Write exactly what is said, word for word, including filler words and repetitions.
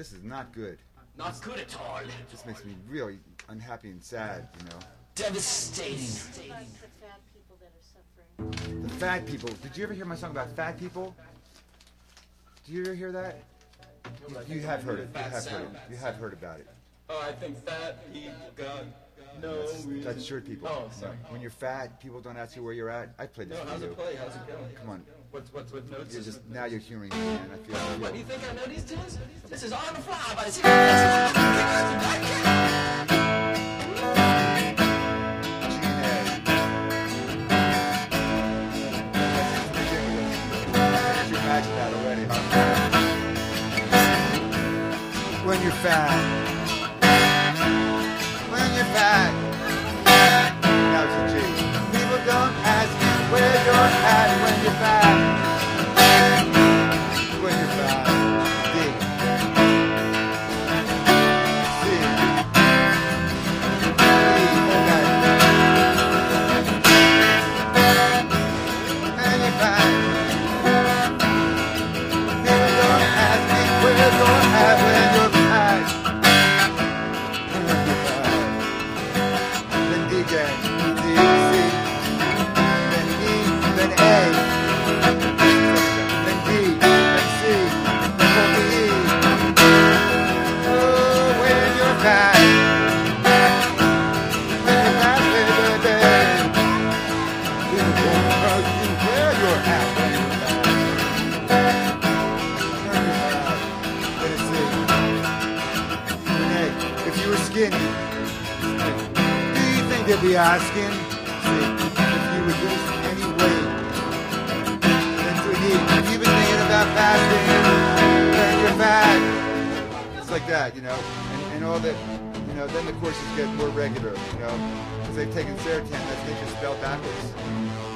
this is not good. Not good at all. This makes me really unhappy and sad, you know. Devastating. Like the fat people that are suffering. The fat people. Did you ever hear my song about fat people? Did you ever hear that? You, you have heard it. You have heard it. You have heard about it. Oh, I think fat people got no That's, reason. that's short people. Oh, sorry. When you're fat, people don't ask you where you're at. I played this No, for how's you. it play? How's it going? Come on. What's what's what notes? You're is just it? now you're hearing me, man. I feel. I feel What, you think I know these tunes? This is On the Fly by the Imagine that already. When you're fat, when you're fat, now it's a G. People don't ask you where you're at when you're fat. When you're fat, D, C, E, okay. When you're fat. People don't ask me where you're at when you're fat. When you're fat. Then D again, D, C, then E, then A, then D, then C, then hold the E. Oh, when you're fat. When you're fat, baby. People don't ask you where you're at when you're fat. If you were skinny, do you think they'd be asking if you would lose any weight? Then to eat, have you been thinking about fasting? Then you're fat. It's like that, you know, and, and all that, you know. Then the courses get more regular, you know, because they've taken Serotan, that's nature spelled backwards.